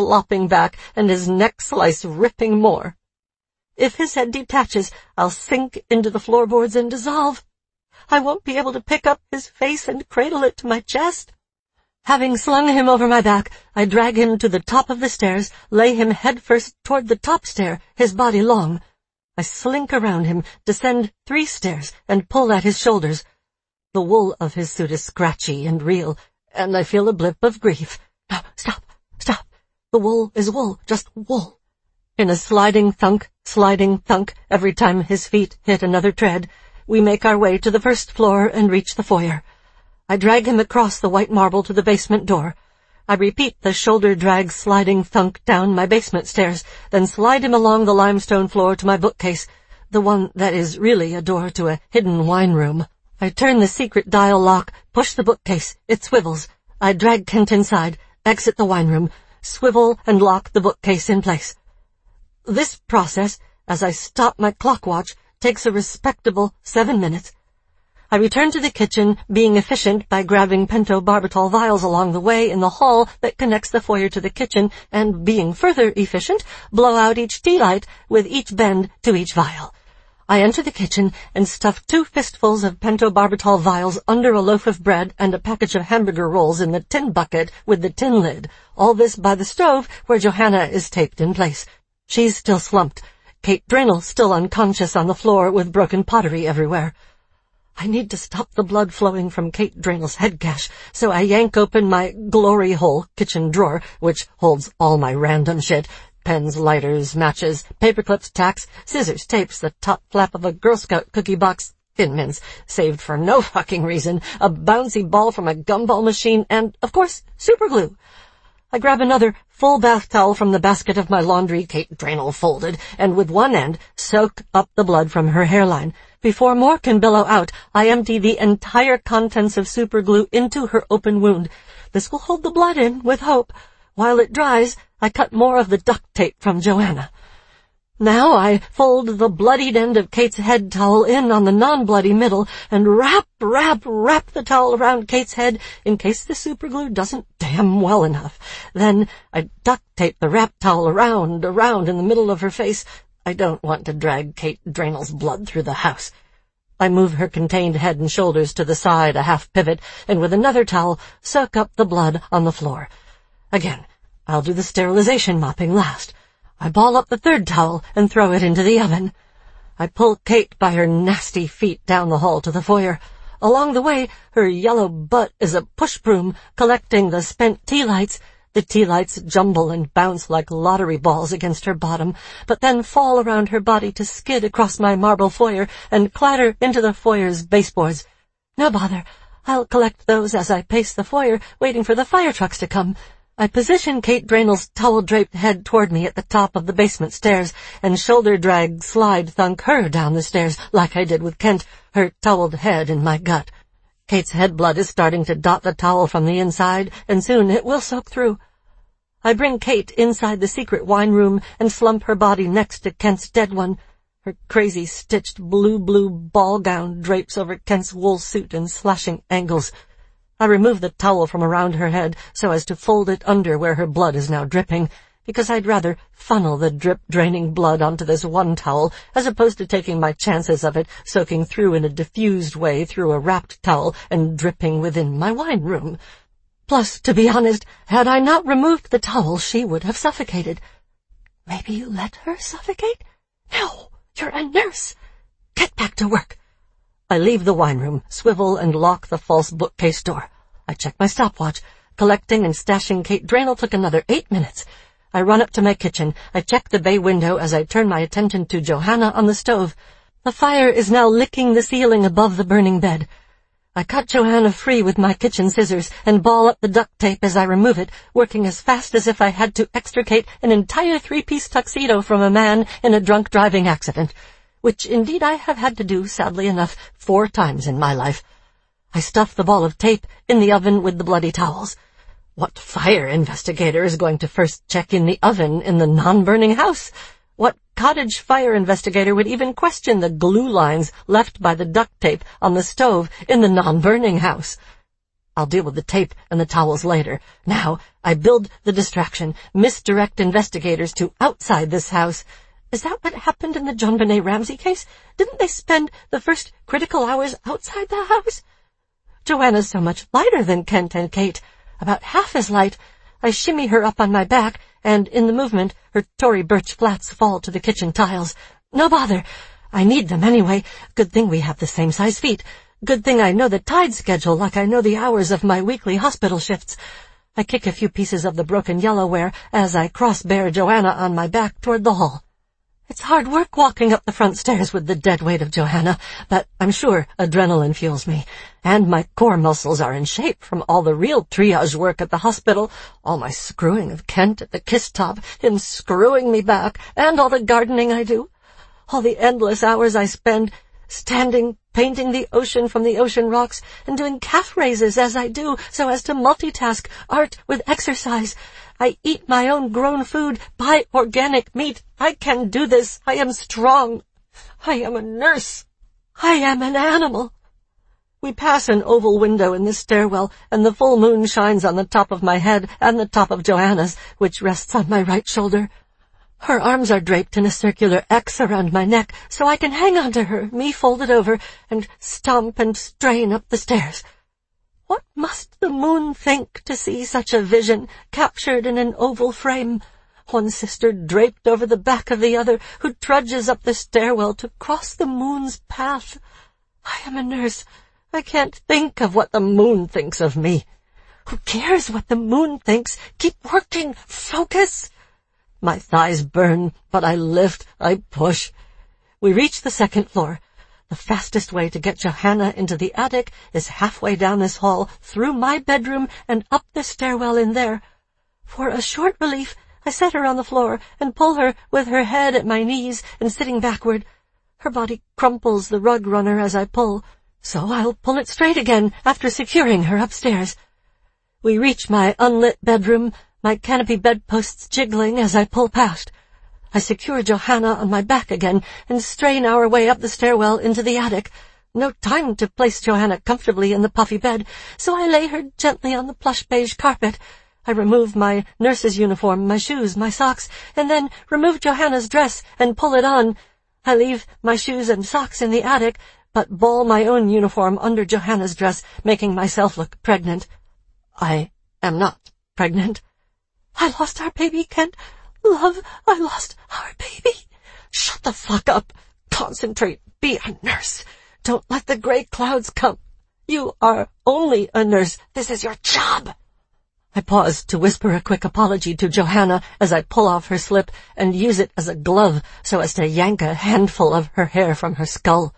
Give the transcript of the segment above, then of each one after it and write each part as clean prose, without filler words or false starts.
flopping back and his neck slice ripping more. If his head detaches, I'll sink into the floorboards and dissolve. I won't be able to pick up his face and cradle it to my chest. Having slung him over my back, I drag him to the top of the stairs, lay him headfirst toward the top stair, his body long. I slink around him, descend 3 stairs, and pull at his shoulders. The wool of his suit is scratchy and real, and I feel a blip of grief. No, stop. The wool is wool, just wool. In a sliding thunk, every time his feet hit another tread, we make our way to the first floor and reach the foyer. I drag him across the white marble to the basement door. I repeat the shoulder drag sliding thunk down my basement stairs, then slide him along the limestone floor to my bookcase, the one that is really a door to a hidden wine room. I turn the secret dial lock, push the bookcase, it swivels. I drag Kent inside, exit the wine room, swivel and lock the bookcase in place. This process, as I stop my clock watch, takes a respectable 7 minutes. I return to the kitchen, being efficient by grabbing pentobarbital vials along the way in the hall that connects the foyer to the kitchen, and, being further efficient, blow out each tea light with each bend to each vial. I enter the kitchen and stuff 2 fistfuls of pentobarbital vials under a loaf of bread and a package of hamburger rolls in the tin bucket with the tin lid, all this by the stove where Johanna is taped in place. She's still slumped. Kate Draynell still unconscious on the floor with broken pottery everywhere. I need to stop the blood flowing from Kate Draynell's head cache, so I yank open my glory hole kitchen drawer, which holds all my random shit: pens, lighters, matches, paperclips, tacks, scissors, tapes, the top flap of a Girl Scout cookie box, Thin Mints, saved for no fucking reason, a bouncy ball from a gumball machine, and, of course, superglue. I grab another full bath towel from the basket of my laundry Kate Draynell folded, and with one end soak up the blood from her hairline. Before more can billow out, I empty the entire contents of superglue into her open wound. This will hold the blood in, with hope. While it dries, I cut more of the duct tape from Johanna. Now I fold the bloodied end of Kate's head towel in on the non-bloody middle and wrap the towel around Kate's head in case the superglue doesn't damn well enough. Then I duct tape the wrap towel around in the middle of her face. I don't want to drag Kate Draynell's blood through the house. I move her contained head and shoulders to the side a half pivot, and with another towel soak up the blood on the floor. Again, I'll do the sterilization mopping last. I ball up the third towel and throw it into the oven. I pull Kate by her nasty feet down the hall to the foyer. Along the way, her yellow butt is a push broom collecting the spent tea lights. The tea lights jumble and bounce like lottery balls against her bottom, but then fall around her body to skid across my marble foyer and clatter into the foyer's baseboards. No bother. I'll collect those as I pace the foyer, waiting for the fire trucks to come. I position Kate Draynell's towel-draped head toward me at the top of the basement stairs and shoulder-drag slide-thunk her down the stairs like I did with Kent, her toweled head in my gut. Kate's head blood is starting to dot the towel from the inside, and soon it will soak through. I bring Kate inside the secret wine room and slump her body next to Kent's dead one. Her crazy stitched blue ball gown drapes over Kent's wool suit in slashing angles. I remove the towel from around her head so as to fold it under where her blood is now dripping, because I'd rather funnel the drip-draining blood onto this one towel as opposed to taking my chances of it soaking through in a diffused way through a wrapped towel and dripping within my wine room. Plus, to be honest, had I not removed the towel, she would have suffocated. Maybe you let her suffocate? No, you're a nurse. Get back to work. I leave the wine room, swivel and lock the false bookcase door. I check my stopwatch. Collecting and stashing Kate Draynell took another 8 minutes. I run up to my kitchen. I check the bay window as I turn my attention to Johanna on the stove. The fire is now licking the ceiling above the burning bed. I cut Johanna free with my kitchen scissors and ball up the duct tape as I remove it, working as fast as if I had to extricate an entire 3-piece tuxedo from a man in a drunk driving accident, which indeed I have had to do, sadly enough, 4 times in my life. I stuff the ball of tape in the oven with the bloody towels. What fire investigator is going to first check in the oven in the non-burning house? What cottage fire investigator would even question the glue lines left by the duct tape on the stove in the non-burning house? I'll deal with the tape and the towels later. Now, I build the distraction, misdirect investigators to outside this house. Is that what happened in the JonBenet Ramsey case? Didn't they spend the first critical hours outside the house? Joanna's so much lighter than Kent and Kate, about half as light. I shimmy her up on my back, and in the movement, her Tory birch flats fall to the kitchen tiles. No bother. I need them anyway. Good thing we have the same size feet. Good thing I know the tide schedule like I know the hours of my weekly hospital shifts. I kick a few pieces of the broken yellowware as I cross-bear Joanna on my back toward the hall. It's hard work walking up the front stairs with the dead weight of Joanna, but I'm sure adrenaline fuels me. And my core muscles are in shape from all the real triage work at the hospital, all my screwing of Kent at the kiss top, him screwing me back, and all the gardening I do. All the endless hours I spend standing, painting the ocean from the ocean rocks, and doing calf raises as I do so as to multitask art with exercise. I eat my own grown food, buy organic meat. I can do this. I am strong. I am a nurse. I am an animal. We pass an oval window in the stairwell, and the full moon shines on the top of my head and the top of Joanna's, which rests on my right shoulder. Her arms are draped in a circular X around my neck, so I can hang on to her, me folded over, and stomp and strain up the stairs. What must the moon think to see such a vision captured in an oval frame? One sister draped over the back of the other, who trudges up the stairwell to cross the moon's path. I am a nurse. I can't think of what the moon thinks of me. Who cares what the moon thinks? Keep working. Focus. My thighs burn, but I lift, I push. We reach the second floor. The fastest way to get Johanna into the attic is halfway down this hall, through my bedroom, and up the stairwell in there. For a short relief, I set her on the floor and pull her with her head at my knees and sitting backward. Her body crumples the rug runner as I pull, so I'll pull it straight again after securing her upstairs. We reach my unlit bedroom, my canopy bedposts jiggling as I pull past. I secure Johanna on my back again and strain our way up the stairwell into the attic. No time to place Johanna comfortably in the puffy bed, so I lay her gently on the plush beige carpet. I remove my nurse's uniform, my shoes, my socks, and then remove Johanna's dress and pull it on. I leave my shoes and socks in the attic, but ball my own uniform under Johanna's dress, making myself look pregnant. I am not pregnant. I lost our baby, Kent. Love, I lost our baby. Shut the fuck up. Concentrate. Be a nurse. Don't let the gray clouds come. You are only a nurse. This is your job. I pause to whisper a quick apology to Johanna as I pull off her slip and use it as a glove so as to yank a handful of her hair from her skull.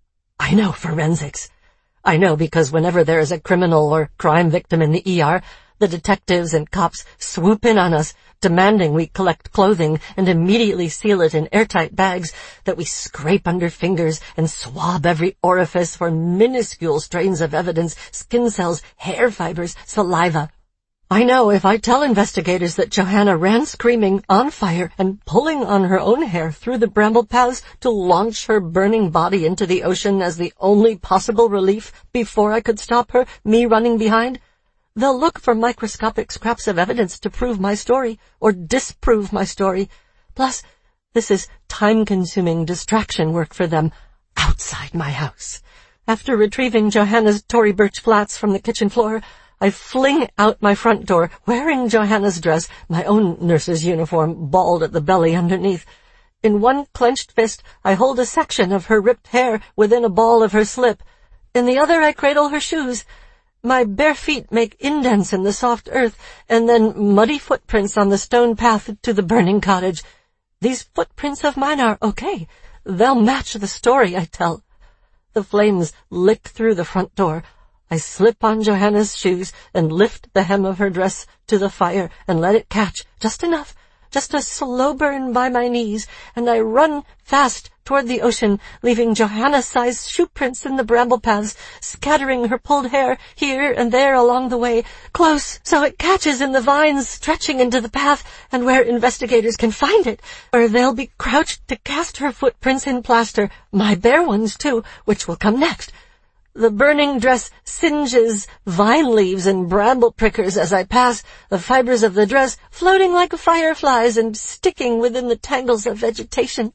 I know forensics. I know because whenever there is a criminal or crime victim in the ER, the detectives and cops swoop in on us, demanding we collect clothing and immediately seal it in airtight bags, that we scrape under fingers and swab every orifice for minuscule strains of evidence, skin cells, hair fibers, saliva. I know if I tell investigators that Johanna ran screaming, on fire, and pulling on her own hair through the bramble paths to launch her burning body into the ocean as the only possible relief before I could stop her, me running behind, they'll look for microscopic scraps of evidence to prove my story or disprove my story. Plus, this is time-consuming distraction work for them outside my house. After retrieving Johanna's Tory birch flats from the kitchen floor, I fling out my front door, wearing Johanna's dress, my own nurse's uniform, balled at the belly underneath. In one clenched fist, I hold a section of her ripped hair within a ball of her slip. In the other, I cradle her shoes. My bare feet make indents in the soft earth, and then muddy footprints on the stone path to the burning cottage. These footprints of mine are okay. They'll match the story I tell. The flames lick through the front door. I slip on Johanna's shoes and lift the hem of her dress to the fire and let it catch, just enough, just a slow burn by my knees, and I run fast toward the ocean, leaving Johanna-sized shoe prints in the bramble paths, scattering her pulled hair here and there along the way, close so it catches in the vines stretching into the path and where investigators can find it, where they'll be crouched to cast her footprints in plaster, my bare ones too, which will come next. The burning dress singes vine leaves and bramble prickers as I pass, the fibers of the dress floating like fireflies and sticking within the tangles of vegetation.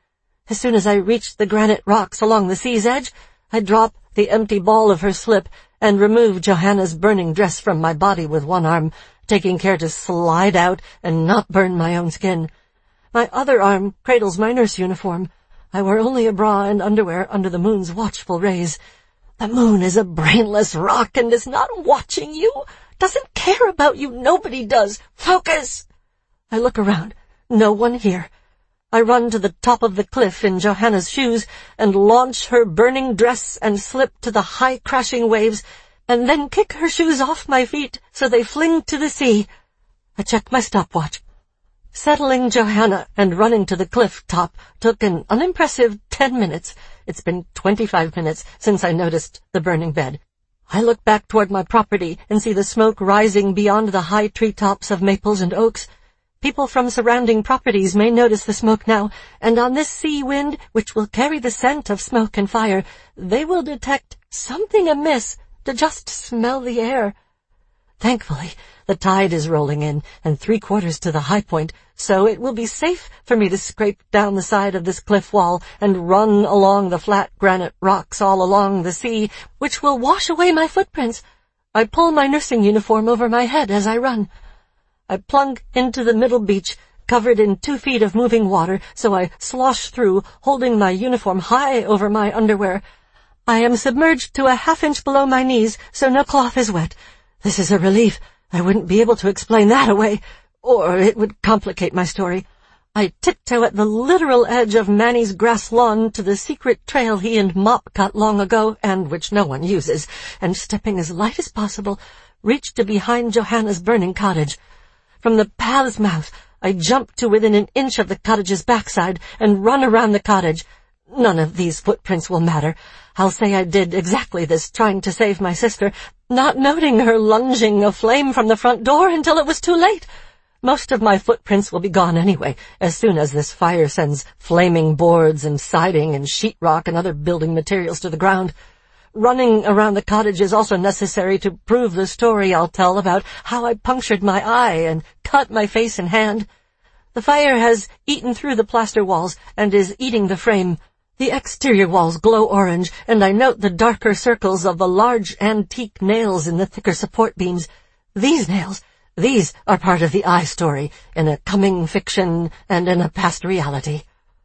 As soon as I reach the granite rocks along the sea's edge, I drop the empty ball of her slip and remove Johanna's burning dress from my body with one arm, taking care to slide out and not burn my own skin. My other arm cradles my nurse uniform. I wear only a bra and underwear under the moon's watchful rays. The moon is a brainless rock and is not watching you, doesn't care about you, nobody does. Focus! I look around. No one here. I run to the top of the cliff in Johanna's shoes and launch her burning dress and slip to the high crashing waves, and then kick her shoes off my feet so they fling to the sea. I check my stopwatch. Settling Johanna and running to the cliff top took an unimpressive 10 minutes. It's been 25 minutes since I noticed the burning bed. I look back toward my property and see the smoke rising beyond the high treetops of maples and oaks. People from surrounding properties may notice the smoke now, and on this sea wind, which will carry the scent of smoke and fire, they will detect something amiss to just smell the air. Thankfully, the tide is rolling in, and 3/4 to the high point, so it will be safe for me to scrape down the side of this cliff wall and run along the flat granite rocks all along the sea, which will wash away my footprints. I pull my nursing uniform over my head as I run. I plunk into the middle beach, covered in 2 feet of moving water, so I slosh through, holding my uniform high over my underwear. I am submerged to a 1/2 inch below my knees, so no cloth is wet. This is a relief. I wouldn't be able to explain that away, or it would complicate my story. I tiptoe at the literal edge of Manny's grass lawn to the secret trail he and Mop cut long ago, and which no one uses, and stepping as light as possible, reach to behind Johanna's burning cottage. From the path's mouth, I jump to within an inch of the cottage's backside and run around the cottage. None of these footprints will matter. I'll say I did exactly this, trying to save my sister, not noting her lunging a flame from the front door until it was too late. Most of my footprints will be gone anyway, as soon as this fire sends flaming boards and siding and sheetrock and other building materials to the ground. Running around the cottage is also necessary to prove the story I'll tell about how I punctured my eye and cut my face and hand. The fire has eaten through the plaster walls and is eating the frame. The exterior walls glow orange, and I note the darker circles of the large antique nails in the thicker support beams. These nails, these are part of the eye story, in a coming fiction and in a past reality.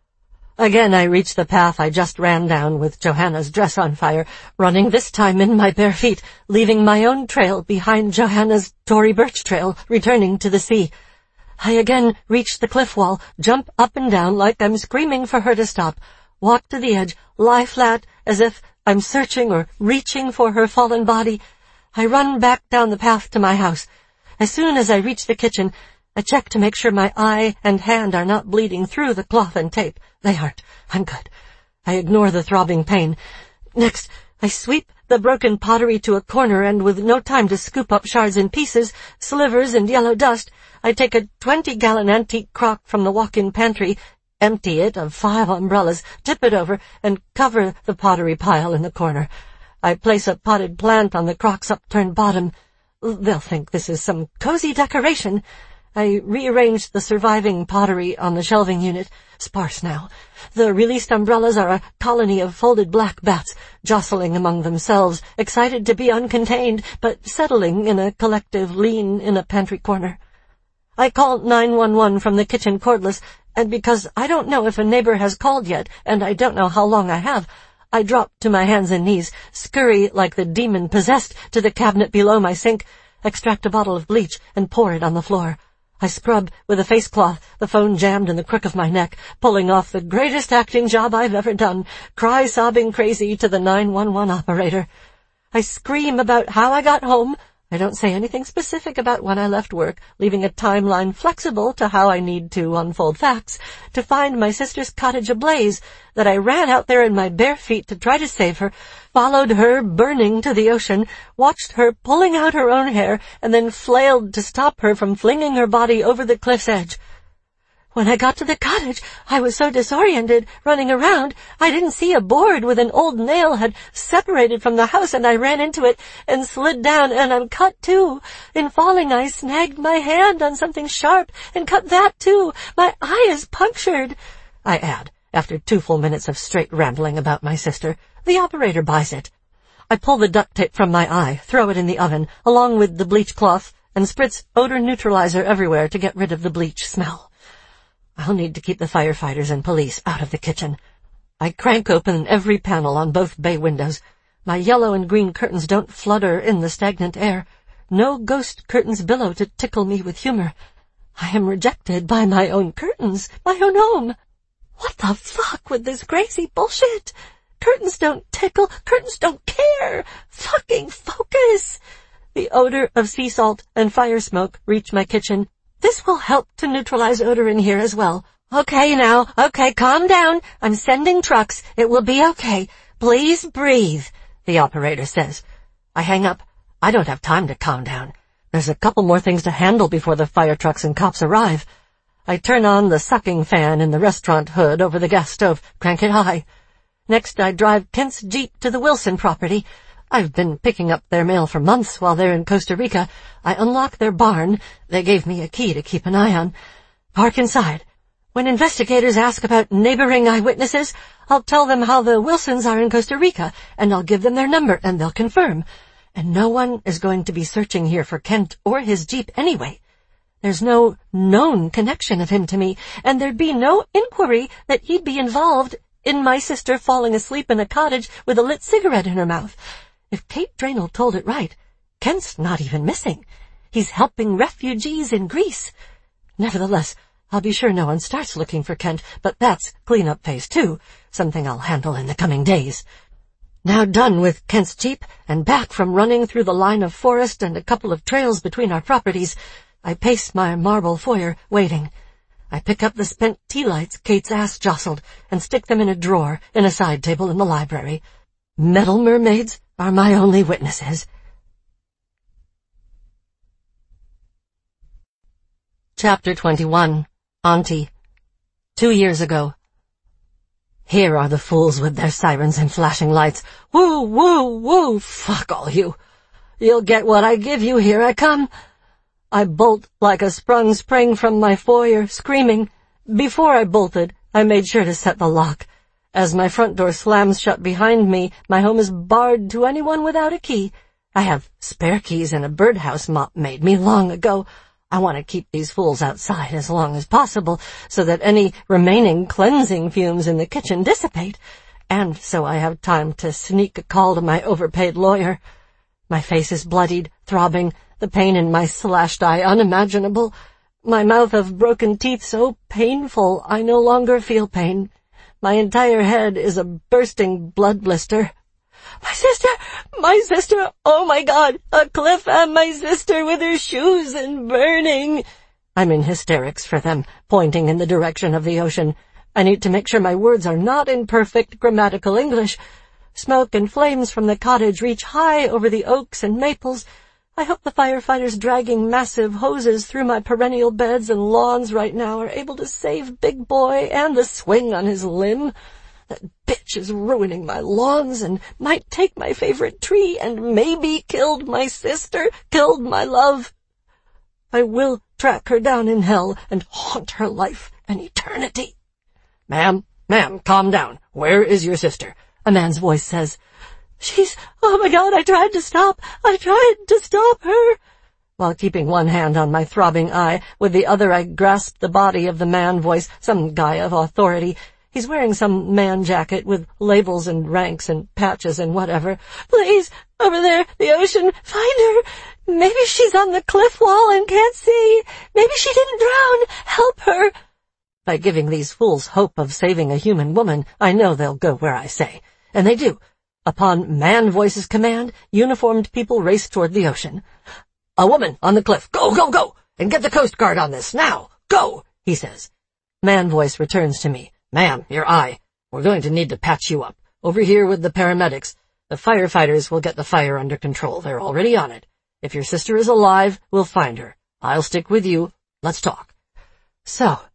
Again I reach the path I just ran down with Johanna's dress on fire, running this time in my bare feet, leaving my own trail behind Johanna's Tory birch trail, returning to the sea. I again reach the cliff wall, jump up and down like I'm screaming for her to stop, walk to the edge, lie flat as if I'm searching or reaching for her fallen body. I run back down the path to my house. As soon as I reach the kitchen, I check to make sure my eye and hand are not bleeding through the cloth and tape. They aren't. I'm good. I ignore the throbbing pain. Next, I sweep the broken pottery to a corner, and with no time to scoop up shards and pieces, slivers and yellow dust, I take a 20-gallon antique crock from the walk-in pantry, empty it of 5 umbrellas, tip it over, and cover the pottery pile in the corner. I place a potted plant on the crock's upturned bottom. They'll think this is some cozy decoration. I rearranged the surviving pottery on the shelving unit, sparse now. The released umbrellas are a colony of folded black bats, jostling among themselves, excited to be uncontained, but settling in a collective lean in a pantry corner. I call 911 from the kitchen cordless, and because I don't know if a neighbor has called yet, and I don't know how long I have, I drop to my hands and knees, scurry like the demon possessed to the cabinet below my sink, extract a bottle of bleach, and pour it on the floor. I scrub with a face cloth, the phone jammed in the crook of my neck, pulling off the greatest acting job I've ever done, cry sobbing crazy to the 911 operator. I scream about how I got home. I don't say anything specific about when I left work, leaving a timeline flexible to how I need to unfold facts, to find my sister's cottage ablaze, that I ran out there in my bare feet to try to save her, followed her burning to the ocean, watched her pulling out her own hair, and then flailed to stop her from flinging her body over the cliff's edge. When I got to the cottage, I was so disoriented, running around, I didn't see a board with an old nail had separated from the house, and I ran into it and slid down, and I'm cut too. In falling, I snagged my hand on something sharp and cut that too. My eye is punctured, I add, after 2 full minutes of straight rambling about my sister. The operator buys it. I pull the duct tape from my eye, throw it in the oven, along with the bleach cloth, and spritz odor neutralizer everywhere to get rid of the bleach smell. I'll need to keep the firefighters and police out of the kitchen. I crank open every panel on both bay windows. My yellow and green curtains don't flutter in the stagnant air. No ghost curtains billow to tickle me with humor. I am rejected by my own curtains, my own home. What the fuck with this crazy bullshit? Curtains don't tickle, curtains don't care. Fucking focus! The odor of sea salt and fire smoke reach my kitchen. This will help to neutralize odor in here as well. Okay now, okay, calm down. I'm sending trucks. It will be okay. Please breathe, the operator says. I hang up. I don't have time to calm down. There's a couple more things to handle before the fire trucks and cops arrive. I turn on the sucking fan in the restaurant hood over the gas stove, crank it high. Next, I drive Kent's Jeep to the Wilson property. I've been picking up their mail for months while they're in Costa Rica. I unlock their barn. They gave me a key to keep an eye on. Park inside. When investigators ask about neighboring eyewitnesses, I'll tell them how the Wilsons are in Costa Rica, and I'll give them their number, and they'll confirm. And no one is going to be searching here for Kent or his Jeep anyway. There's no known connection of him to me, and there'd be no inquiry that he'd be involved in my sister falling asleep in a cottage with a lit cigarette in her mouth. If Kate Draynell told it right, Kent's not even missing. He's helping refugees in Greece. Nevertheless, I'll be sure no one starts looking for Kent, but that's cleanup phase 2, something I'll handle in the coming days. Now done with Kent's Jeep, and back from running through the line of forest and a couple of trails between our properties, I pace my marble foyer, waiting. I pick up the spent tea lights Kate's ass jostled and stick them in a drawer in a side table in the library. Metal mermaids are my only witnesses. Chapter 21. Auntie. 2 years ago. Here are the fools with their sirens and flashing lights. Woo, woo, woo, fuck all you. You'll get what I give you, here I come. I bolt like a sprung spring from my foyer, screaming. Before I bolted, I made sure to set the lock. As my front door slams shut behind me, my home is barred to anyone without a key. I have spare keys and a birdhouse mop made me long ago. I want to keep these fools outside as long as possible, so that any remaining cleansing fumes in the kitchen dissipate, and so I have time to sneak a call to my overpaid lawyer. My face is bloodied, throbbing, the pain in my slashed eye unimaginable. My mouth of broken teeth so painful I no longer feel pain. My entire head is a bursting blood blister. My sister, oh my God, a cliff and my sister with her shoes and burning. I'm in hysterics for them, pointing in the direction of the ocean. I need to make sure my words are not in perfect grammatical English. Smoke and flames from the cottage reach high over the oaks and maples. I hope the firefighters dragging massive hoses through my perennial beds and lawns right now are able to save Big Boy and the swing on his limb. That bitch is ruining my lawns and might take my favorite tree and maybe killed my sister, killed my love. I will track her down in hell and haunt her life an eternity. Ma'am, calm down. Where is your sister? A man's voice says. Oh my God, I tried to stop her. While keeping one hand on my throbbing eye, with the other I grasped the body of the man voice, some guy of authority. He's wearing some man jacket with labels and ranks and patches and whatever. Please, over there, the ocean, find her. Maybe she's on the cliff wall and can't see. Maybe she didn't drown. Help her. By giving these fools hope of saving a human woman, I know they'll go where I say. And they do. Upon man voice's command, uniformed people race toward the ocean. A woman on the cliff. Go, go, go! And get the Coast Guard on this, now! Go! He says. Man voice returns to me. Ma'am, your eye. We're going to need to patch you up. Over here with the paramedics. The firefighters will get the fire under control. They're already on it. If your sister is alive, we'll find her. I'll stick with you. Let's talk. So,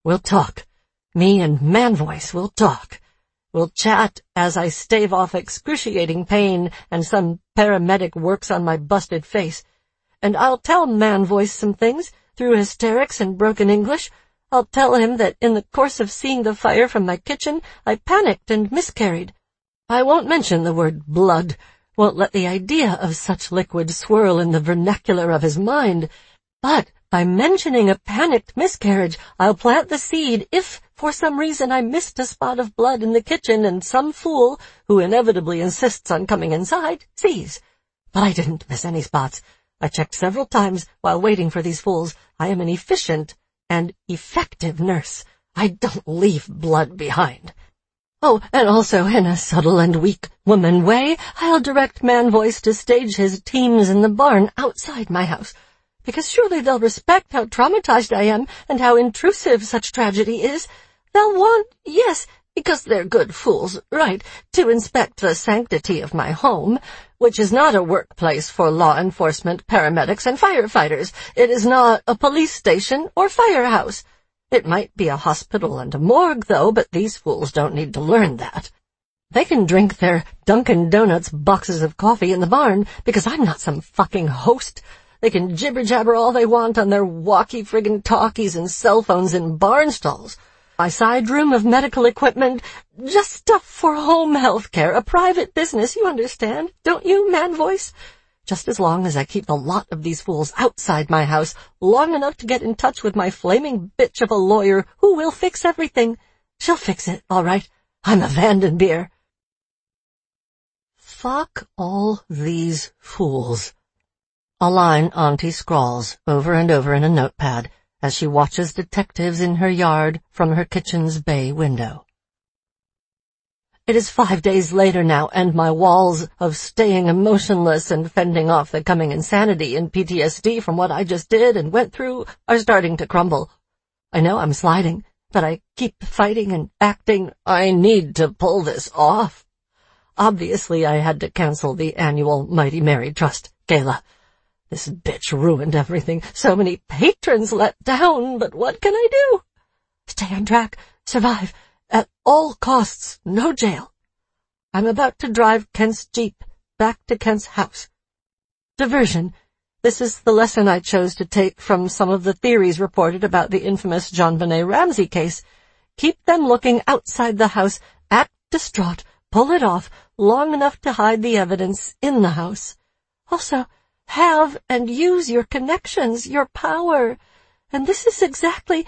We'll talk. Me and Man Voice will talk. We'll chat as I stave off excruciating pain and some paramedic works on my busted face. And I'll tell Man Voice some things through hysterics and broken English. I'll tell him that in the course of seeing the fire from my kitchen, I panicked and miscarried. I won't mention the word blood, won't let the idea of such liquid swirl in the vernacular of his mind. But by mentioning a panicked miscarriage, I'll plant the seed if, for some reason, I missed a spot of blood in the kitchen and some fool, who inevitably insists on coming inside, sees. But I didn't miss any spots. I checked several times while waiting for these fools. I am an efficient and effective nurse. I don't leave blood behind. Oh, and also, in a subtle and weak woman way, I'll direct Man Voice to stage his teams in the barn outside my house, because surely they'll respect how traumatized I am and how intrusive such tragedy is. They'll want, yes, because they're good fools, right, to inspect the sanctity of my home, which is not a workplace for law enforcement, paramedics, and firefighters. It is not a police station or firehouse. It might be a hospital and a morgue, though, but these fools don't need to learn that. They can drink their Dunkin' Donuts boxes of coffee in the barn, because I'm not some fucking host. They can jibber-jabber all they want on their walkie-friggin' talkies and cell phones in barn stalls. My side room of medical equipment, just stuff for home health care, a private business, you understand, don't you, Man Voice? Just as long as I keep a lot of these fools outside my house long enough to get in touch with my flaming bitch of a lawyer who will fix everything. She'll fix it, all right. I'm a Vandenbeer. Fuck all these fools. A line Auntie scrawls over and over in a notepad as she watches detectives in her yard from her kitchen's bay window. It is 5 days later now, and my walls of staying emotionless and fending off the coming insanity and PTSD from what I just did and went through are starting to crumble. I know I'm sliding, but I keep fighting and acting. I need to pull this off. Obviously, I had to cancel the annual Mighty Mary Trust Gala. This bitch ruined everything. So many patrons let down, but what can I do? Stay on track, survive, at all costs, no jail. I'm about to drive Kent's Jeep back to Kent's house. Diversion. This is the lesson I chose to take from some of the theories reported about the infamous JonBenet Ramsey case. Keep them looking outside the house, act distraught, pull it off long enough to hide the evidence in the house. Also, have and use your connections, your power. And this is exactly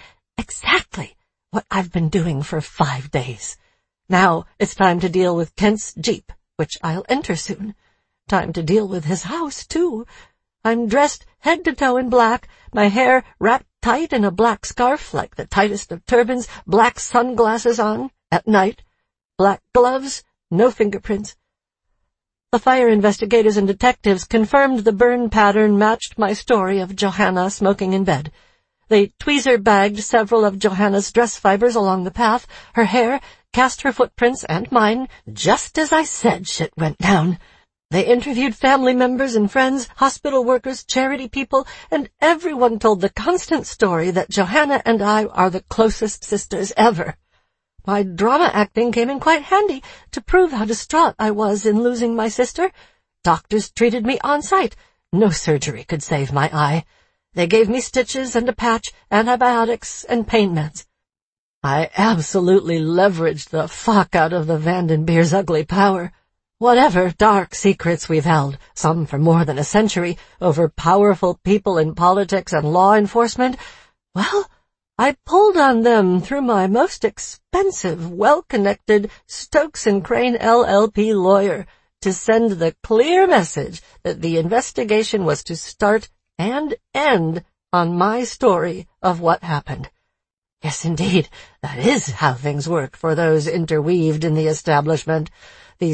what I've been doing for 5 days. Now it's time to deal with Kent's Jeep, which I'll enter soon. Time to deal with his house, too. I'm dressed head to toe in black, my hair wrapped tight in a black scarf like the tightest of turbans, black sunglasses on at night, black gloves, no fingerprints. The fire investigators and detectives confirmed the burn pattern matched my story of Johanna smoking in bed. They tweezer-bagged several of Johanna's dress fibers along the path. Her hair cast her footprints and mine, just as I said shit went down. They interviewed family members and friends, hospital workers, charity people, and everyone told the constant story that Johanna and I are the closest sisters ever. My drama acting came in quite handy to prove how distraught I was in losing my sister. Doctors treated me on site. No surgery could save my eye. They gave me stitches and a patch, antibiotics, and pain meds. I absolutely leveraged the fuck out of the Vandenbeer's ugly power. Whatever dark secrets we've held, some for more than a century, over powerful people in politics and law enforcement, well, I pulled on them through my most expensive, well-connected Stokes and Crane LLP lawyer to send the clear message that the investigation was to start and end on my story of what happened. Yes, indeed, that is how things work for those interweaved in the establishment. The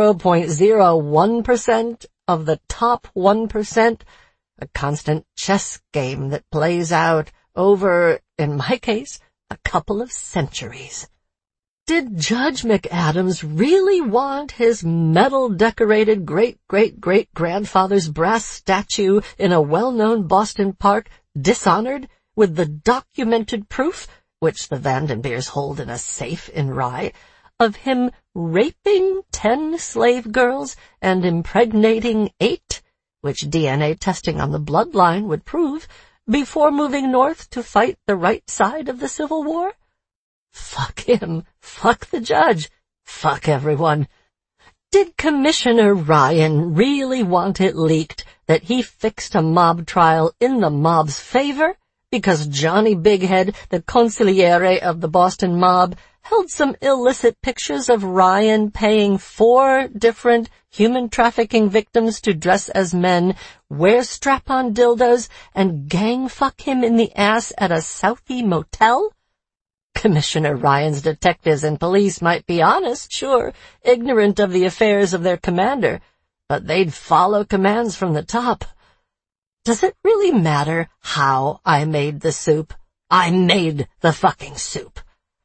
0.01% of the top 1%, a constant chess game that plays out over, in my case, a couple of centuries. Did Judge McAdams really want his medal-decorated great-great-great-grandfather's brass statue in a well-known Boston park dishonored with the documented proof which the Vandenbeers hold in a safe in Rye, of him raping 10 slave girls and impregnating 8, which DNA testing on the bloodline would prove, before moving north to fight the right side of the Civil War? Fuck him. Fuck the judge. Fuck everyone. Did Commissioner Ryan really want it leaked that he fixed a mob trial in the mob's favor because Johnny Bighead, the consigliere of the Boston mob, held some illicit pictures of Ryan paying 4 different human trafficking victims to dress as men, wear strap-on dildos, and gang fuck him in the ass at a Southie motel? Commissioner Ryan's detectives and police might be honest, sure, ignorant of the affairs of their commander, but they'd follow commands from the top. Does it really matter how I made the soup? I made the fucking soup.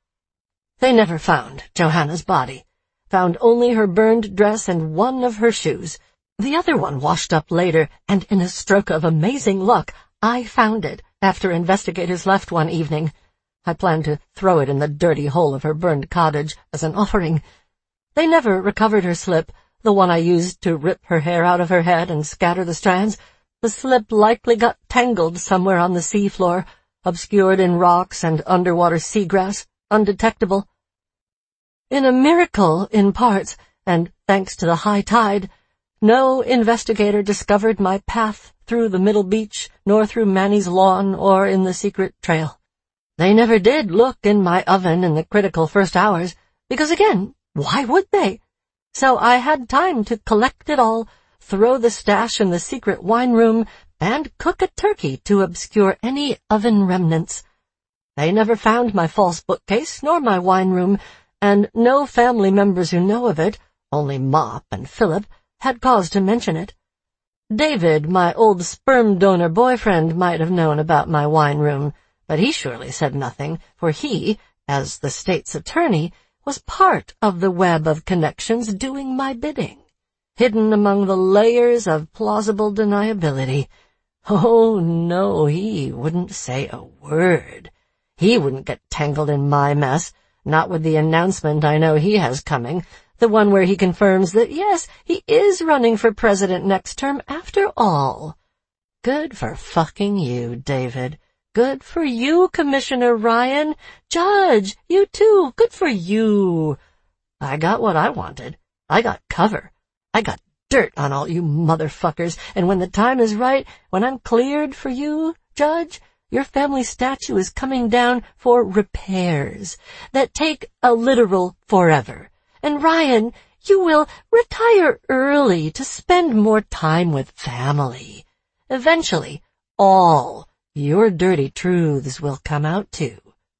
They never found Johanna's body, found only her burned dress and one of her shoes. The other one washed up later, and in a stroke of amazing luck, I found it after investigators left one evening. I planned to throw it in the dirty hole of her burned cottage as an offering. They never recovered her slip, the one I used to rip her hair out of her head and scatter the strands. The slip likely got tangled somewhere on the seafloor, obscured in rocks and underwater seagrass, undetectable. In a miracle in parts, and thanks to the high tide, no investigator discovered my path through the middle beach, nor through Manny's lawn or in the secret trail. They never did look in my oven in the critical first hours, because again, why would they? So I had time to collect it all, throw the stash in the secret wine room, and cook a turkey to obscure any oven remnants. They never found my false bookcase nor my wine room, and no family members who know of it, only Mop and Philip, had cause to mention it. David, my old sperm donor boyfriend, might have known about my wine room, but he surely said nothing, for he, as the state's attorney, was part of the web of connections doing my bidding, hidden among the layers of plausible deniability. Oh, no, he wouldn't say a word. He wouldn't get tangled in my mess, not with the announcement I know he has coming, the one where he confirms that, yes, he is running for president next term after all. Good for fucking you, David. Good for you, Commissioner Ryan. Judge, you too. Good for you. I got what I wanted. I got cover. I got dirt on all you motherfuckers, and when the time is right, when I'm cleared for you, Judge, your family statue is coming down for repairs that take a literal forever. And Ryan, you will retire early to spend more time with family. Eventually, all your dirty truths will come out too.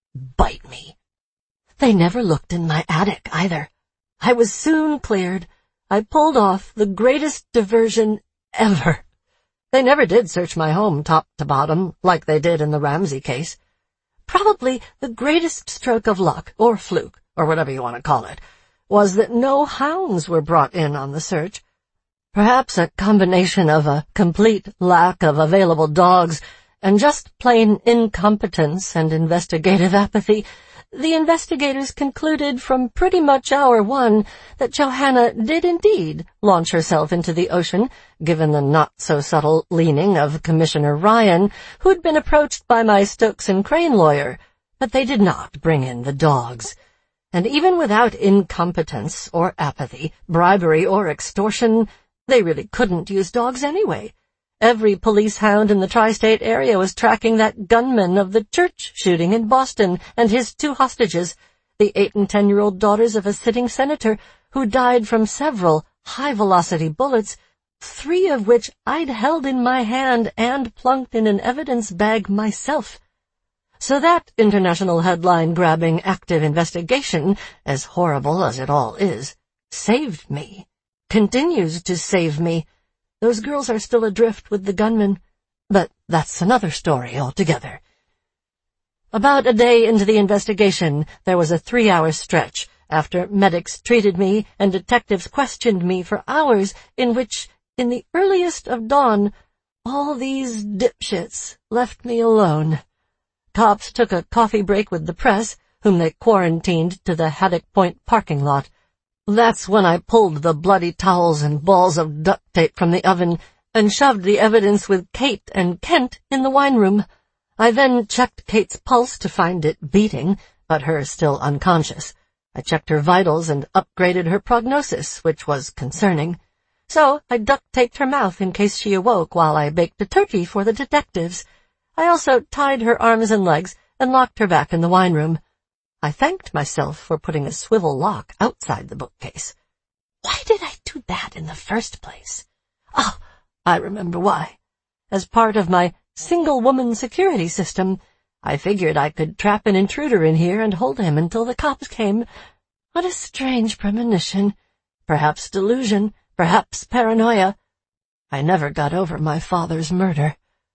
Bite me. They never looked in my attic either. I was soon cleared. I pulled off the greatest diversion ever. They never did search my home top to bottom like they did in the Ramsey case. Probably the greatest stroke of luck, or fluke, or whatever you want to call it, was that no hounds were brought in on the search. Perhaps a combination of a complete lack of available dogs and just plain incompetence and investigative apathy. The investigators concluded from pretty much hour one that Johanna did indeed launch herself into the ocean, given the not-so-subtle leaning of Commissioner Ryan, who'd been approached by my Stokes and Crane lawyer, but they did not bring in the dogs. And even without incompetence or apathy, bribery or extortion, they really couldn't use dogs anyway. Every police hound in the tri-state area was tracking that gunman of the church shooting in Boston and his 2 hostages, the 8- and 10-year-old daughters of a sitting senator who died from several high-velocity bullets, 3 of which I'd held in my hand and plunked in an evidence bag myself. So that international headline-grabbing active investigation, as horrible as it all is, saved me, continues to save me. Those girls are still adrift with the gunman, but that's another story altogether. About a day into the investigation, there was a 3-hour stretch after medics treated me and detectives questioned me for hours, in which, in the earliest of dawn, all these dipshits left me alone. Cops took a coffee break with the press, whom they quarantined to the Haddock Point parking lot. That's when I pulled the bloody towels and balls of duct tape from the oven and shoved the evidence with Kate and Kent in the wine room. I then checked Kate's pulse to find it beating, but her still unconscious. I checked her vitals and upgraded her prognosis, which was concerning. So I duct-taped her mouth in case she awoke while I baked a turkey for the detectives. I also tied her arms and legs and locked her back in the wine room. I thanked myself for putting a swivel lock outside the bookcase. Why did I do that in the first place? Oh, I remember why. As part of my single-woman security system, I figured I could trap an intruder in here and hold him until the cops came. What a strange premonition. Perhaps delusion, perhaps paranoia. I never got over my father's murder.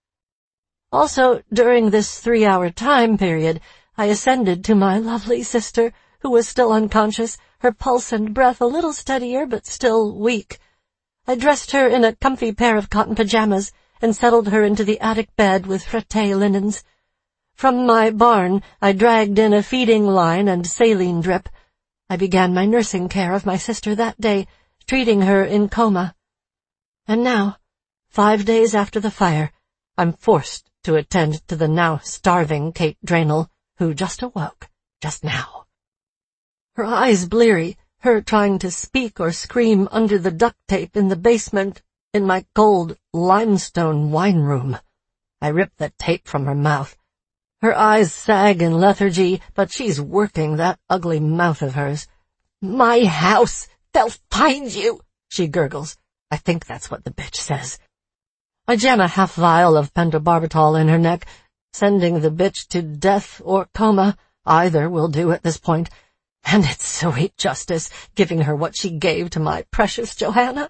Also, during this 3-hour time period, I ascended to my lovely sister, who was still unconscious, her pulse and breath a little steadier but still weak. I dressed her in a comfy pair of cotton pajamas and settled her into the attic bed with frette linens. From my barn, I dragged in a feeding line and saline drip. I began my nursing care of my sister that day, treating her in coma. And now, 5 days after the fire, I'm forced to attend to the now starving Kate Draynell, who just awoke, just now. Her eyes bleary, her trying to speak or scream under the duct tape in the basement, in my cold limestone wine room. I rip the tape from her mouth. Her eyes sag in lethargy, but she's working that ugly mouth of hers. "My house! They'll find you!" she gurgles. I think that's what the bitch says. I jam a half vial of pentobarbital in her neck, sending the bitch to death or coma. Either will do at this point. And it's sweet justice, giving her what she gave to my precious Johanna.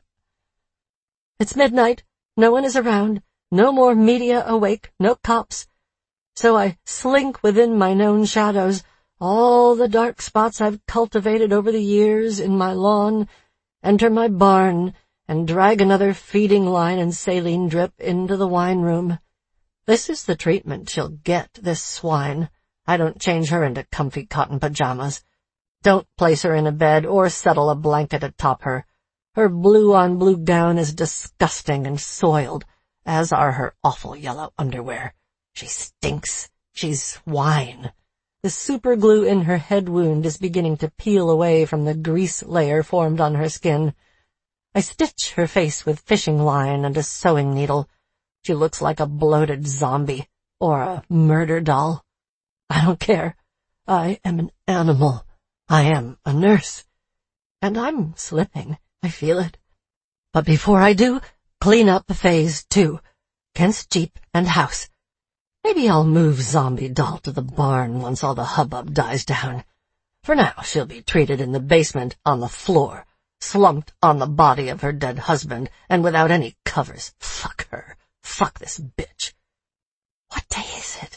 It's midnight. No one is around. No more media awake. No cops. So I slink within my known shadows, all the dark spots I've cultivated over the years in my lawn, enter my barn, and drag another feeding line and saline drip into the wine room. This is the treatment she'll get, this swine. I don't change her into comfy cotton pajamas. Don't place her in a bed or settle a blanket atop her. Her blue-on-blue gown is disgusting and soiled, as are her awful yellow underwear. She stinks. She's wine. The superglue in her head wound is beginning to peel away from the grease layer formed on her skin. I stitch her face with fishing line and a sewing needle. She looks like a bloated zombie or a murder doll. I don't care. I am an animal. I am a nurse. And I'm slipping. I feel it. But before I do, clean up phase 2. Kent's Jeep and house. Maybe I'll move Zombie Doll to the barn once all the hubbub dies down. For now, she'll be treated in the basement on the floor, slumped on the body of her dead husband, and without any covers. Fuck her. Fuck this bitch. What day is it?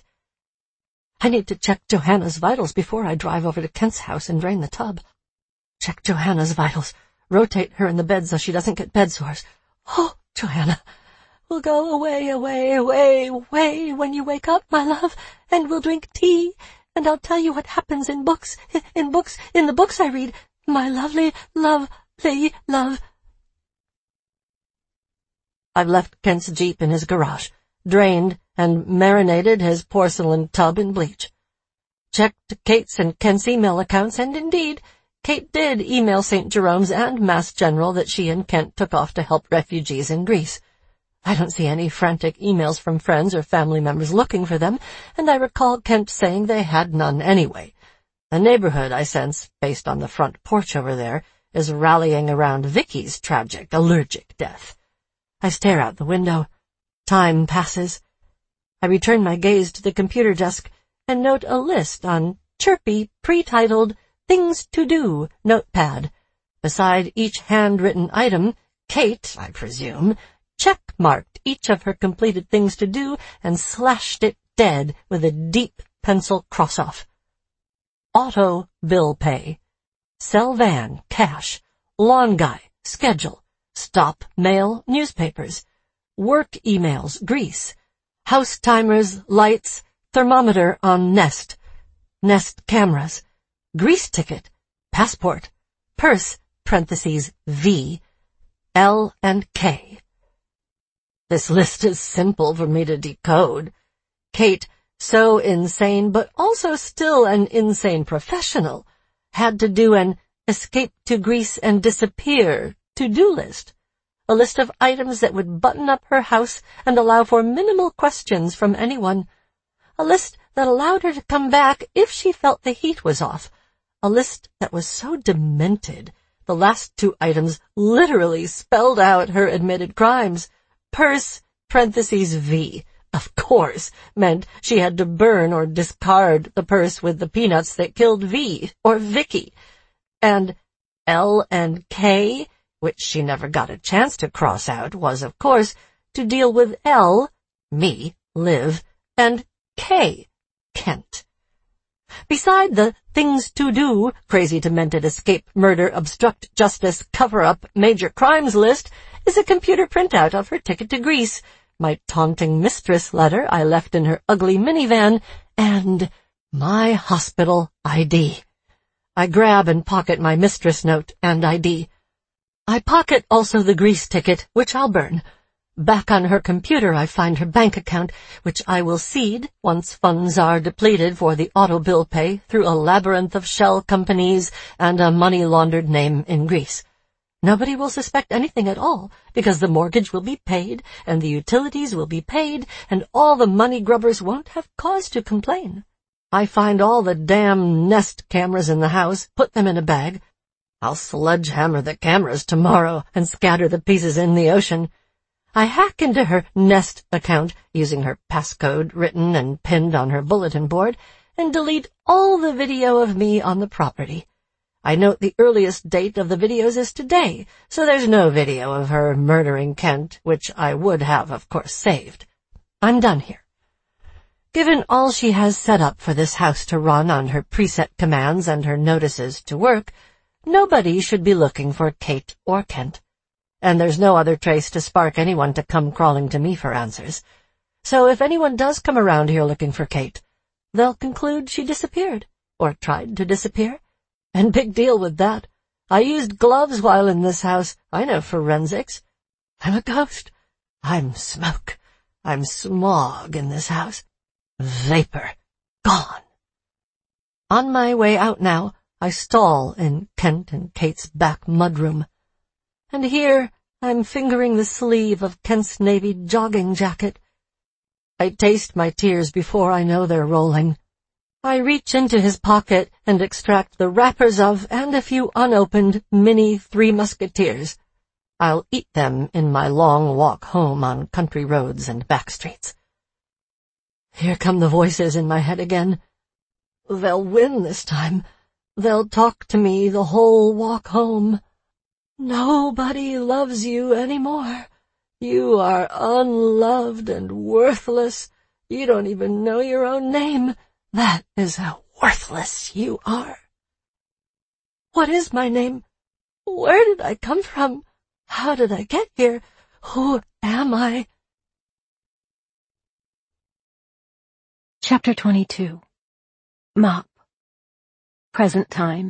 I need to check Johanna's vitals before I drive over to Kent's house and drain the tub. Check Johanna's vitals. Rotate her in the bed so she doesn't get bed sores. Oh, Johanna. We'll go away when you wake up, my love, and we'll drink tea, and I'll tell you what happens in the books I read, my lovely love. I've left Kent's Jeep in his garage, drained and marinated his porcelain tub in bleach. Checked Kate's and Kent's email accounts, and indeed, Kate did email St. Jerome's and Mass General that she and Kent took off to help refugees in Greece. I don't see any frantic emails from friends or family members looking for them, and I recall Kent saying they had none anyway. The neighborhood, I sense, based on the front porch over there, is rallying around Vicky's tragic, allergic death. I stare out the window. Time passes. I return my gaze to the computer desk and note a list on chirpy, pre-titled Things to Do notepad. Beside each handwritten item, Kate, I presume, check-marked each of her completed things to do and slashed it dead with a deep pencil cross-off. Auto bill pay. Sell van, cash. Lawn guy, schedule. Stop mail, newspapers. Work emails, grease. House timers, lights. thermometer on Nest, Nest cameras, grease ticket, passport, purse, parentheses, V, L and K. This list is simple for me to decode. Kate, so insane but also still an insane professional, had to do an escape to Greece and disappear to-do list, a list of items that would button up her house and allow for minimal questions from anyone, a list that allowed her to come back if she felt the heat was off, a list that was so demented the last two items literally spelled out her admitted crimes. Purse, parentheses, V, of course, meant she had to burn or discard the purse with the peanuts that killed V, or Vicky. And L and K, which she never got a chance to cross out, was, of course, to deal with L, me, Liv, and K, Kent. Beside the things to do, crazy demented escape, murder, obstruct justice, cover-up, major crimes list is a computer printout of her ticket to Greece, my taunting mistress letter I left in her ugly minivan, and my hospital ID. I grab and pocket my mistress note and ID. I pocket also the Greece ticket, which I'll burn. Back on her computer I find her bank account, which I will cede once funds are depleted for the auto bill pay through a labyrinth of shell companies and a money-laundered name in Greece. Nobody will suspect anything at all, because the mortgage will be paid, and the utilities will be paid, and all the money grubbers won't have cause to complain. I find all the damn Nest cameras in the house, put them in a bag. I'll sledgehammer the cameras tomorrow and scatter the pieces in the ocean. I hack into her Nest account, using her passcode written and pinned on her bulletin board, and delete all the video of me on the property. I note the earliest date of the videos is today, so there's no video of her murdering Kent, which I would have, of course, saved. I'm done here. Given all she has set up for this house to run on her preset commands and her notices to work, nobody should be looking for Kate or Kent. And there's no other trace to spark anyone to come crawling to me for answers. So if anyone does come around here looking for Kate, they'll conclude she disappeared, or tried to disappear. And big deal with that. I used gloves while in this house. I know forensics. I'm a ghost. I'm smoke. I'm smog in this house. Vapor. Gone. On my way out now, I stall in Kent and Kate's back mudroom. And here I'm fingering the sleeve of Kent's navy jogging jacket. I taste my tears before I know they're rolling. I reach into his pocket and extract the wrappers of and a few unopened mini Three Musketeers. I'll eat them in my long walk home on country roads and back streets. Here come the voices in my head again. They'll win this time. They'll talk to me the whole walk home. Nobody loves you anymore. You are unloved and worthless. You don't even know your own name. That is how worthless you are. What is my name? Where did I come from? How did I get here? Who am I? Chapter 22. Mop. Present time.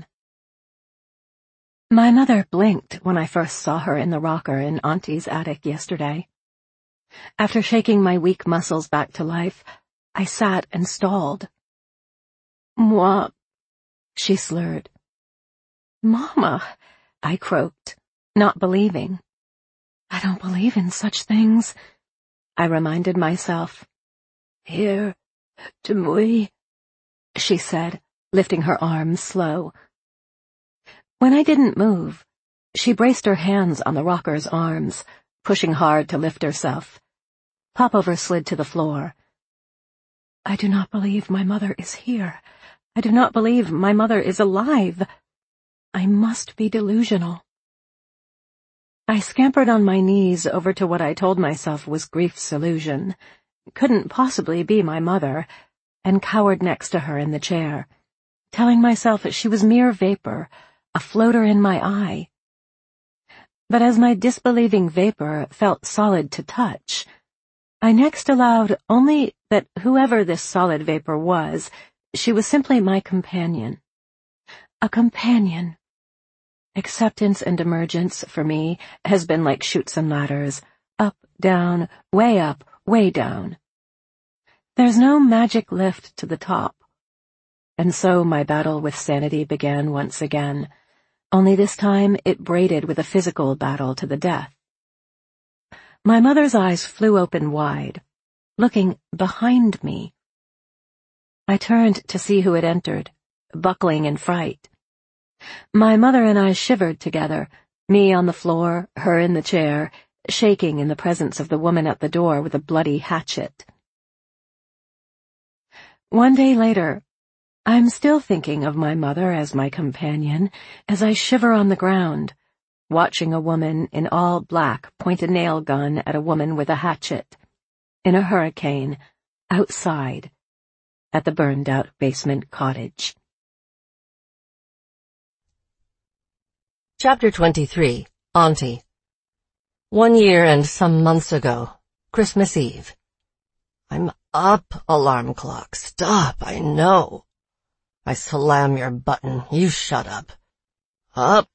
My mother blinked when I first saw her in the rocker in Auntie's attic yesterday. After shaking my weak muscles back to life, I sat and stalled. Moi, she slurred. Mama, I croaked, not believing. I don't believe in such things, I reminded myself. Here, to me, she said, lifting her arms slow. When I didn't move, she braced her hands on the rocker's arms, pushing hard to lift herself. Popover slid to the floor. I do not believe my mother is here. I do not believe my mother is alive. I must be delusional. I scampered on my knees over to what I told myself was grief's illusion, couldn't possibly be my mother, and cowered next to her in the chair, telling myself that she was mere vapor, a floater in my eye. But as my disbelieving vapor felt solid to touch, I next allowed only that whoever this solid vapor was, she was simply my companion. A companion. Acceptance and emergence, for me, has been like chutes and ladders, up, down, way down. There's no magic lift to the top. And so my battle with sanity began once again, only this time it braided with a physical battle to the death. My mother's eyes flew open wide, looking behind me. I turned to see who had entered, buckling in fright. My mother and I shivered together, me on the floor, her in the chair, shaking in the presence of the woman at the door with a bloody hatchet. One day later, I'm still thinking of my mother as my companion as I shiver on the ground, watching a woman in all black point a nail gun at a woman with a hatchet, in a hurricane, outside, at the burned-out basement cottage. Chapter 23. Auntie. 1 year and some months ago, Christmas Eve. I'm up, alarm clock. Stop, I know. I slam your button. You shut up. Up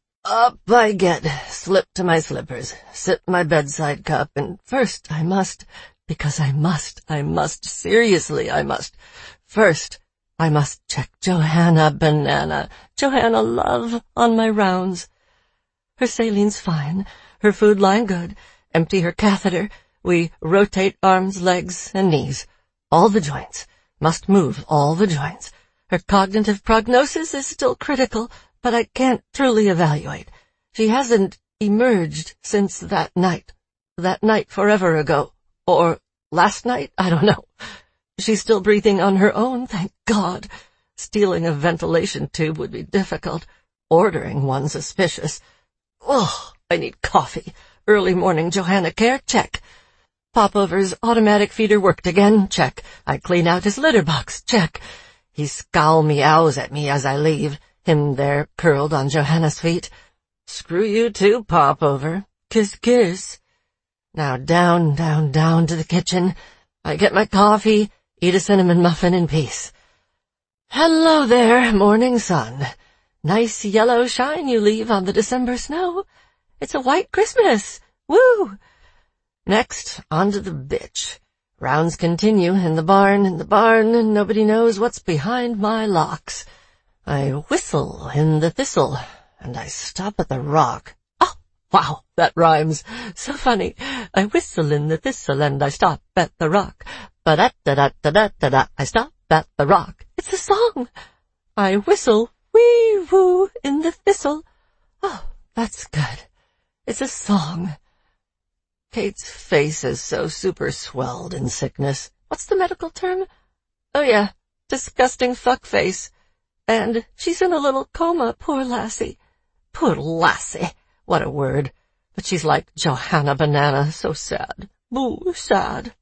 I get, slip to my slippers, sip my bedside cup, and first I must, because I must, seriously I must. First, I must check Johanna Banana, Johanna Love, on my rounds. Her saline's fine, her food line good, empty her catheter, we rotate arms, legs, and knees. All the joints, must move all the joints. Her cognitive prognosis is still critical, but I can't truly evaluate. She hasn't emerged since that night forever ago, or last night, I don't know. She's still breathing on her own, thank God. Stealing a ventilation tube would be difficult. Ordering one suspicious. Oh, I need coffee. Early morning Johanna care, check. Popover's automatic feeder worked again, check. I clean out his litter box, check. He scowl meows at me as I leave, him there curled on Johanna's feet. Screw you too, Popover. Kiss, kiss. Now down to the kitchen. I get my coffee, eat a cinnamon muffin in peace. Hello there, morning sun. Nice yellow shine you leave on the December snow. It's a white Christmas. Woo! Next, on to the bitch. Rounds continue in the barn, and nobody knows what's behind my locks. I whistle in the thistle, and I stop at the rock. Oh, wow, that rhymes. So funny. I whistle in the thistle, and I stop at the rock. Ba-da-da-da-da-da-da-da. I stop at the rock. It's a song. I whistle, wee-woo, in the thistle. Oh, that's good. It's a song. Kate's face is so super swelled in sickness. What's the medical term? Oh yeah, disgusting fuck face. And she's in a little coma, poor lassie. Poor lassie. What a word. But she's like Johanna Banana, so sad. Boo, sad.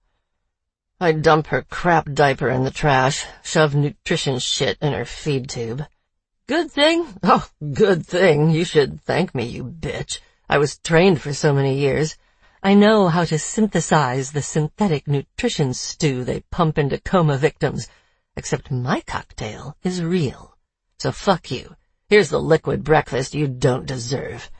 I dump her crap diaper in the trash, shove nutrition shit in her feed tube. Good thing? Oh, good thing. You should thank me, you bitch. I was trained for so many years. I know how to synthesize the synthetic nutrition stew they pump into coma victims. Except my cocktail is real. So fuck you. Here's the liquid breakfast you don't deserve.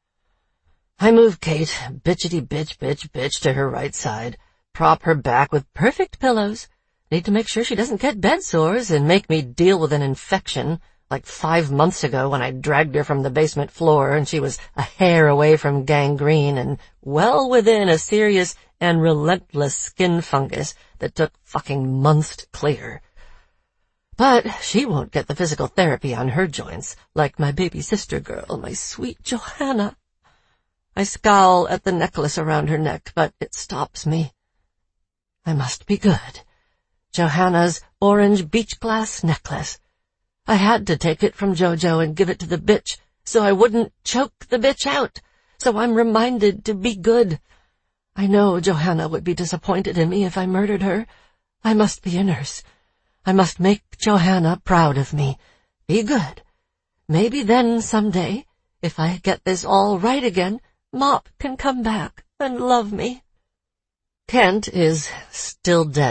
I move Kate, bitchity bitch, to her right side. Prop her back with perfect pillows. Need to make sure she doesn't get bed sores and make me deal with an infection, like 5 months ago when I dragged her from the basement floor and she was a hair away from gangrene and well within a serious and relentless skin fungus that took fucking months to clear. But she won't get the physical therapy on her joints like my baby sister girl, my sweet Johanna. I scowl at the necklace around her neck, but it stops me. I must be good. Johanna's orange beach glass necklace. I had to take it from Jojo and give it to the bitch, so I wouldn't choke the bitch out, so I'm reminded to be good. I know Johanna would be disappointed in me if I murdered her. I must be a nurse. I must make Johanna proud of me. Be good. Maybe then someday, if I get this all right again, Mop can come back and love me. Kent is still dead,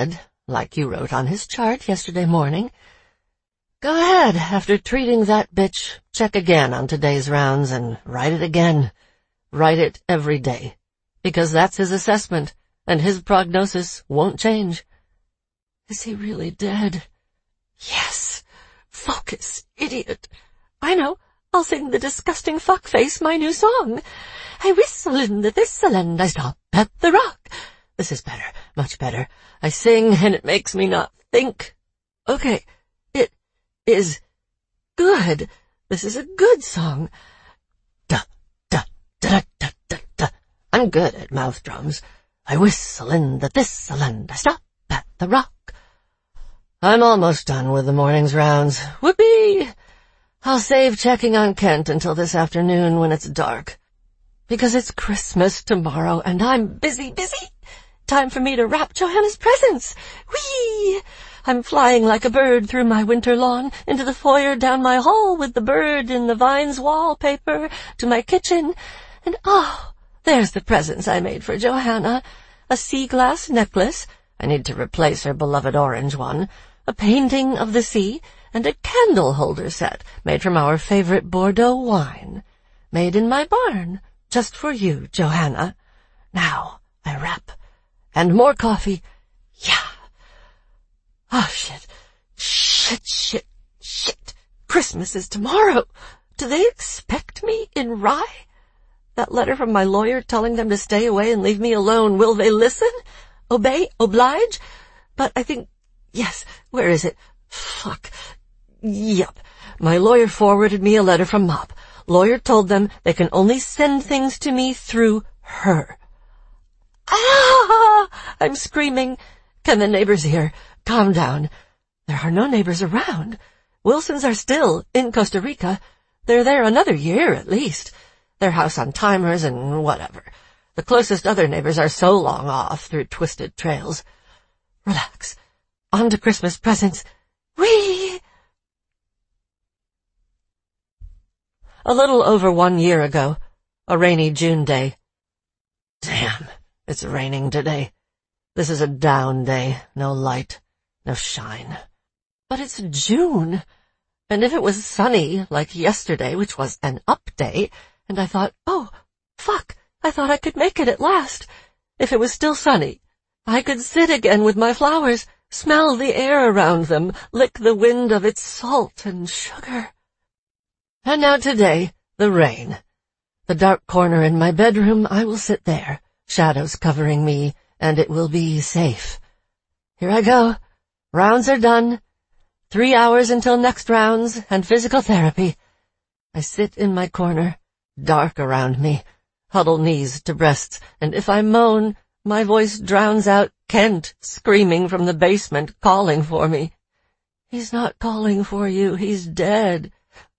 like you wrote on his chart yesterday morning. Go ahead, after treating that bitch, check again on today's rounds and write it again. Write it every day, because that's his assessment, and his prognosis won't change. Is he really dead? Yes. Focus, idiot. I know. I'll sing the disgusting fuckface my new song. I whistle in the thistle and I stop at the rock. This is better, much better. I sing and it makes me not think. Okay, it is good. This is a good song. Da, da, da, da, da, da. I'm good at mouth drums. I whistle in the thistle and I stop at the rock. I'm almost done with the morning's rounds. Whoopee! I'll save checking on Kent until this afternoon when it's dark. Because it's Christmas tomorrow and I'm busy. Time for me to wrap Johanna's presents. Whee! I'm flying like a bird through my winter lawn, into the foyer down my hall with the bird in the vines wallpaper, to my kitchen, and oh, there's the presents I made for Johanna. A sea glass necklace. I need to replace her beloved orange one. A painting of the sea, and a candle holder set made from our favorite Bordeaux wine. Made in my barn, just for you, Johanna. Now, I wrap. And more coffee. Yeah. Oh, shit. Christmas is tomorrow. Do they expect me in Rye? That letter from my lawyer telling them to stay away and leave me alone, will they listen? Obey? Oblige? But I think, yes, where is it? Fuck. Yup. My lawyer forwarded me a letter from Mop. Lawyer told them they can only send things to me through her. Ah! I'm screaming. Can the neighbors hear? Calm down. There are no neighbors around. Wilsons are still in Costa Rica. They're there another year at least. Their house on timers and whatever. The closest other neighbors are so long off through twisted trails. Relax. On to Christmas presents. Whee! A little over 1 year ago, a rainy June day. Damn, it's raining today. This is a down day, no light, no shine. But it's June, and if it was sunny like yesterday, which was an up day, and I thought, oh, fuck, I thought I could make it at last. If it was still sunny, I could sit again with my flowers, smell the air around them, lick the wind of its salt and sugar. And now today, the rain. The dark corner in my bedroom, I will sit there, shadows covering me, and it will be safe. Here I go. Rounds are done. 3 hours until next rounds and physical therapy. I sit in my corner, dark around me, huddle knees to breasts, and if I moan, my voice drowns out Kent screaming from the basement, calling for me. He's not calling for you, he's dead.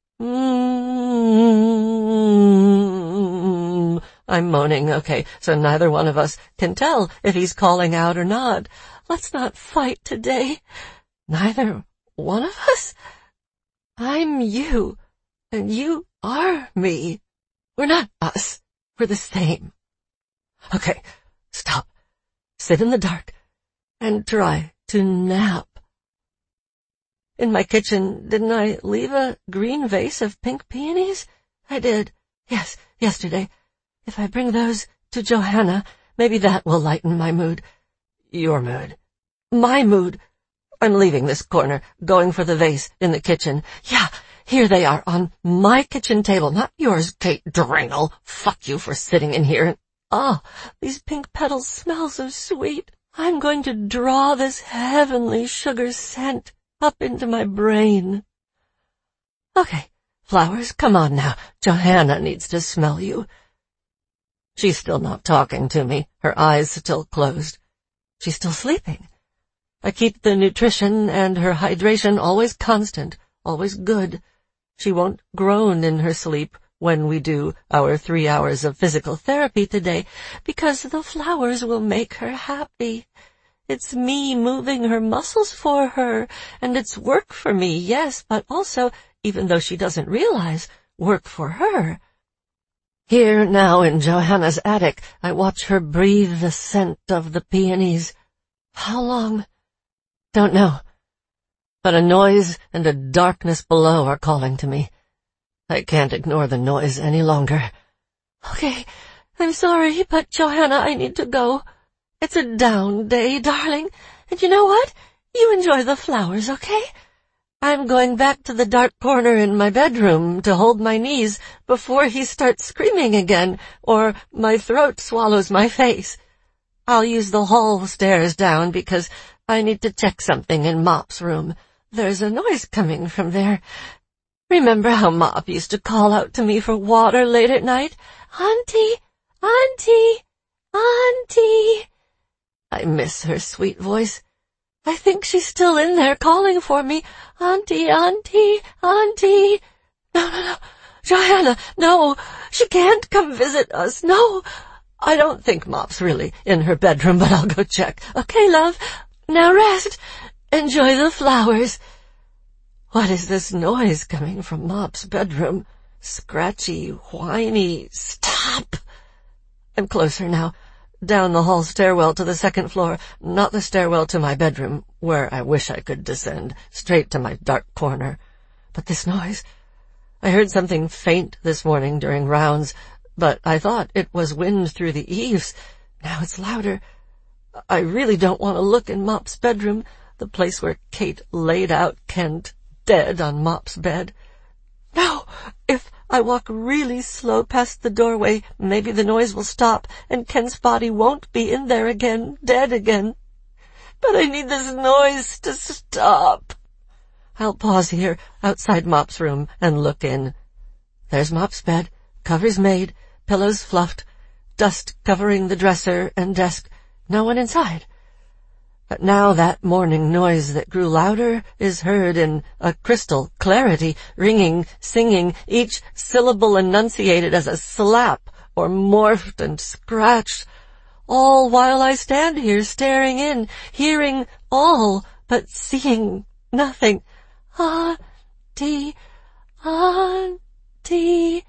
I'm moaning, okay, so neither one of us can tell if he's calling out or not. Let's not fight today. Neither one of us? I'm you, and you are me. We're not us. We're the same. Okay, stop. Sit in the dark and try to nap. In my kitchen, didn't I leave a green vase of pink peonies? I did. Yes, yesterday. If I bring those to Johanna, maybe that will lighten my mood. Your mood. My mood. I'm leaving this corner, going for the vase in the kitchen. Yeah, here they are on my kitchen table, not yours, Kate Drangle. Fuck you for sitting in here. Oh, these pink petals smell so sweet. I'm going to draw this heavenly sugar scent up into my brain. Okay, flowers, come on now. Johanna needs to smell you. She's still not talking to me, her eyes still closed. She's still sleeping. I keep the nutrition and her hydration always constant, always good. She won't groan in her sleep when we do our 3 hours of physical therapy today, because the flowers will make her happy. It's me moving her muscles for her, and it's work for me, yes, but also, even though she doesn't realize, work for her. Here now in Johanna's attic, I watch her breathe the scent of the peonies. How long? Don't know. But a noise and a darkness below are calling to me. I can't ignore the noise any longer. Okay, I'm sorry, but Johanna, I need to go. It's a down day, darling, and you know what? You enjoy the flowers, okay? I'm going back to the dark corner in my bedroom to hold my knees before he starts screaming again, or my throat swallows my face. I'll use the hall stairs down because I need to check something in Mop's room. There's a noise coming from there. Remember how Mop used to call out to me for water late at night? Auntie, Auntie, Auntie. I miss her sweet voice. I think she's still in there calling for me. Auntie, Auntie, Auntie. No. Johanna, no. She can't come visit us. No. I don't think Mop's really in her bedroom, but I'll go check. Okay, love. Now rest. Enjoy the flowers. What is this noise coming from Mop's bedroom? Scratchy, whiny. Stop. I'm closer now. Down the hall stairwell to the second floor, not the stairwell to my bedroom, where I wish I could descend, straight to my dark corner. But this noise, I heard something faint this morning during rounds, but I thought it was wind through the eaves. Now it's louder. I really don't want to look in Mop's bedroom, the place where Kate laid out Kent, dead on Mop's bed. No, if I walk really slow past the doorway, maybe the noise will stop, and Kent's body won't be in there again, dead again. But I need this noise to stop. I'll pause here, outside Mop's room, and look in. There's Mop's bed, covers made, pillows fluffed, dust covering the dresser and desk, no one inside. But now that morning noise that grew louder is heard in a crystal clarity, ringing, singing, each syllable enunciated as a slap or morphed and scratched, all while I stand here staring in, hearing all, but seeing nothing. Auntie, Auntie,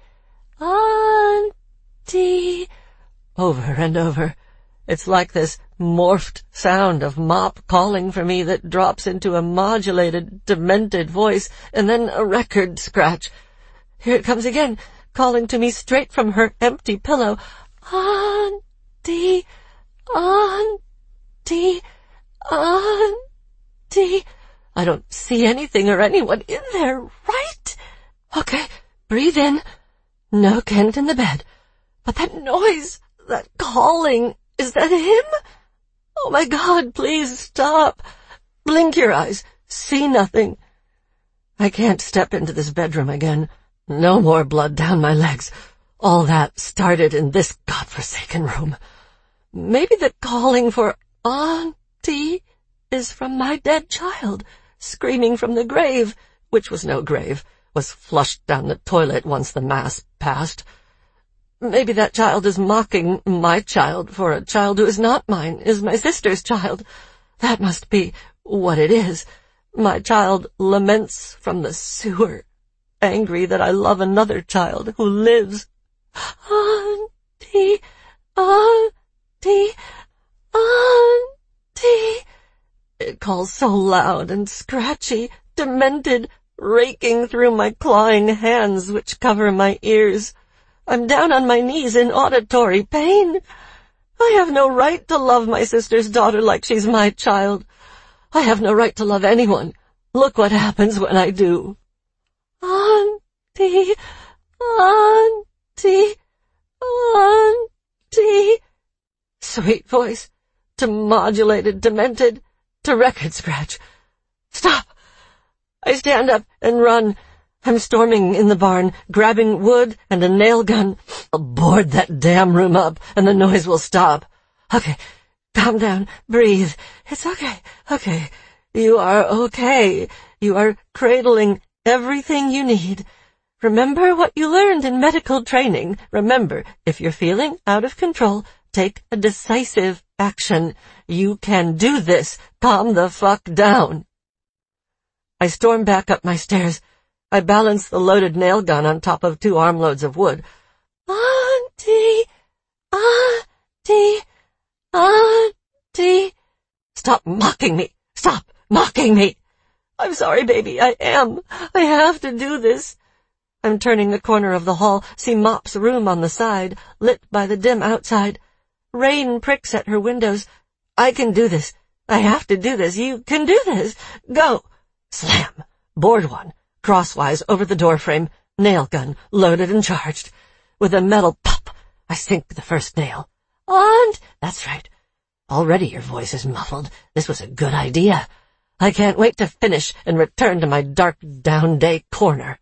Auntie, over and over. It's like this morphed sound of Mop calling for me that drops into a modulated, demented voice, and then a record scratch. Here it comes again, calling to me straight from her empty pillow. Auntie, Auntie, Auntie. I don't see anything or anyone in there, right? Okay, breathe in. No Kent in the bed. But that noise, that calling, is that him? Oh my God, please stop. Blink your eyes. See nothing. I can't step into this bedroom again. No more blood down my legs. All that started in this godforsaken room. Maybe the calling for Auntie is from my dead child, screaming from the grave, which was no grave, was flushed down the toilet once the mass passed. Maybe that child is mocking my child, for a child who is not mine is my sister's child. That must be what it is. My child laments from the sewer, angry that I love another child who lives. Auntie, Auntie, Auntie. It calls so loud and scratchy, demented, raking through my clawing hands which cover my ears. I'm down on my knees in auditory pain. I have no right to love my sister's daughter like she's my child. I have no right to love anyone. Look what happens when I do. Auntie, Auntie, Auntie. Sweet voice, to modulated, demented, to record scratch. Stop! I stand up and run. I'm storming in the barn, grabbing wood and a nail gun. I'll board that damn room up, and the noise will stop. Okay, calm down, breathe. It's okay, okay. You are okay. You are cradling everything you need. Remember what you learned in medical training. Remember, if you're feeling out of control, take a decisive action. You can do this. Calm the fuck down. I storm back up my stairs. I balance the loaded nail gun on top of 2 armloads of wood. Auntie, Auntie, Auntie. Stop mocking me. Stop. mocking me. I'm sorry, baby, I am. I have to do this. I'm turning the corner of the hall, see Mop's room on the side, lit by the dim outside. Rain pricks at her windows. I can do this. I have to do this. You can do this. Go. Slam. Board one. Crosswise over the doorframe. Nail gun, loaded and charged. With a metal pop, I sink the first nail. Aunt! That's right. Already your voice is muffled. This was a good idea. I can't wait to finish and return to my dark down-day corner.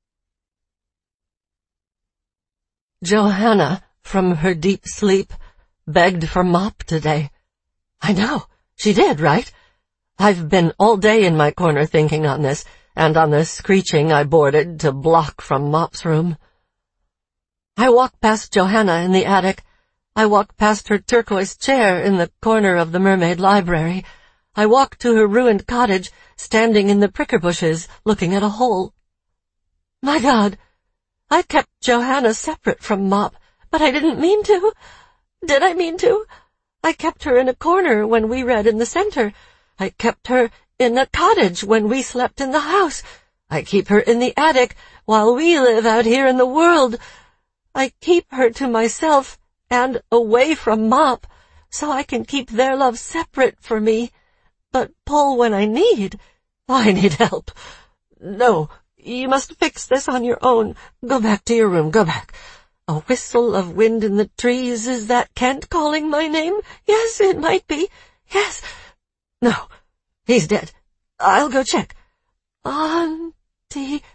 Johanna, from her deep sleep, begged for Mop today. I know, she did, right? I've been all day in my corner thinking on this, and on the screeching I boarded to block from Mop's room. I walk past Johanna in the attic. I walk past her turquoise chair in the corner of the mermaid library. I walk to her ruined cottage, standing in the pricker bushes, looking at a hole. My God! I kept Johanna separate from Mop, but I didn't mean to. Did I mean to? I kept her in a corner when we read in the center. I kept her in the cottage when we slept in the house. I keep her in the attic while we live out here in the world. I keep her to myself and away from Mop, so I can keep their love separate for me, but pull when I need. I need help. No, you must fix this on your own. Go back to your room, go back. A whistle of wind in the trees, is that Kent calling my name? Yes, it might be. Yes. No, he's dead. I'll go check. Auntie,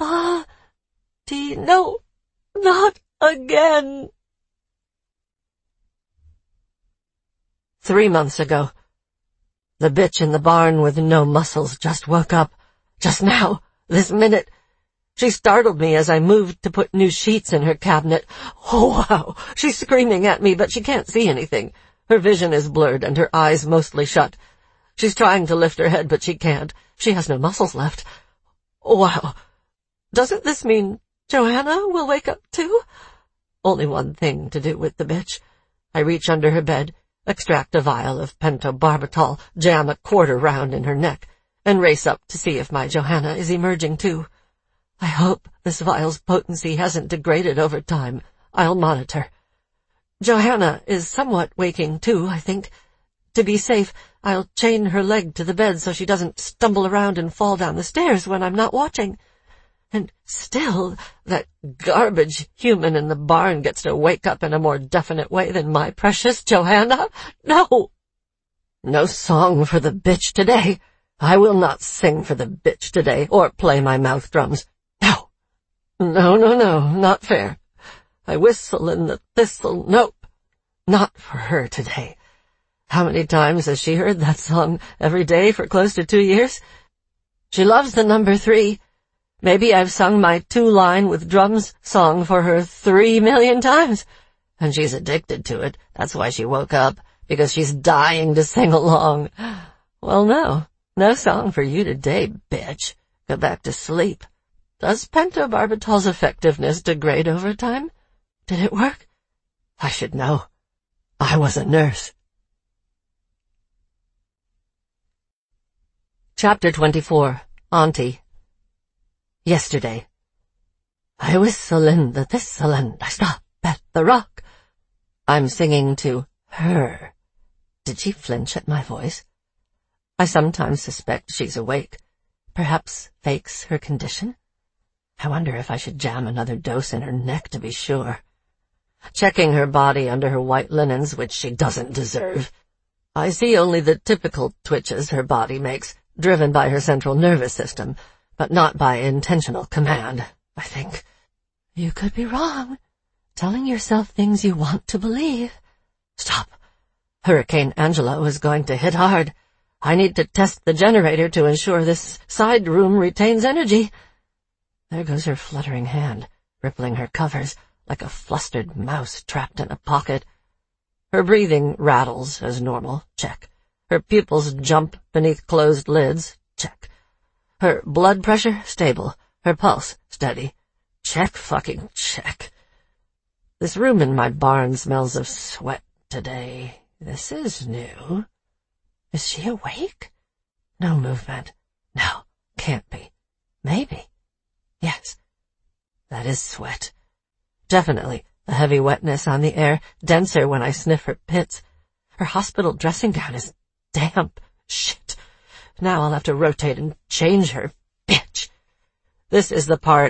no, not again. 3 months ago. The bitch in the barn with no muscles just woke up. Just now, this minute. She startled me as I moved to put new sheets in her cabinet. Oh, wow! She's screaming at me, but she can't see anything. Her vision is blurred and her eyes mostly shut. She's trying to lift her head, but she can't. She has no muscles left. Wow! Doesn't this mean Johanna will wake up too? Only one thing to do with the bitch. I reach under her bed, extract a vial of pentobarbital, jam a quarter round in her neck, and race up to see if my Johanna is emerging too. I hope this vial's potency hasn't degraded over time. I'll monitor. Johanna is somewhat waking too, I think. To be safe, I'll chain her leg to the bed so she doesn't stumble around and fall down the stairs when I'm not watching. And still, that garbage human in the barn gets to wake up in a more definite way than my precious Johanna. No! No song for the bitch today. I will not sing for the bitch today, or play my mouth drums. No. No, not fair. I whistle in the thistle. Nope. Not for her today. How many times has she heard that song every day for close to 2 years? She loves the number 3. Maybe I've sung my 2-line with drums song for her 3 million times. And she's addicted to it. That's why she woke up, because she's dying to sing along. Well, no song for you today, bitch. Go back to sleep. Does pentobarbital's effectiveness degrade over time? Did it work? I should know. I was a nurse. Chapter 24. Auntie. Yesterday. I whistle in the thistle and I stop at the rock. I'm singing to her. Did she flinch at my voice? I sometimes suspect she's awake. Perhaps fakes her condition. I wonder if I should jam another dose in her neck to be sure. Checking her body under her white linens, which she doesn't deserve. I see only the typical twitches her body makes, driven by her central nervous system, but not by intentional command, I think. You could be wrong, telling yourself things you want to believe. Stop. Hurricane Angela is going to hit hard. I need to test the generator to ensure this side room retains energy. There goes her fluttering hand, rippling her covers like a flustered mouse trapped in a pocket. Her breathing rattles as normal, check. Her pupils jump beneath closed lids, check. Her blood pressure, stable. Her pulse, steady. Check, fucking check. This room in my barn smells of sweat today. This is new. Is she awake? No movement. No, can't be. Maybe. Yes. That is sweat. Definitely. The heavy wetness on the air, denser when I sniff her pits. Her hospital dressing gown is damp. Shit. Now I'll have to rotate and change her. Bitch. This is the part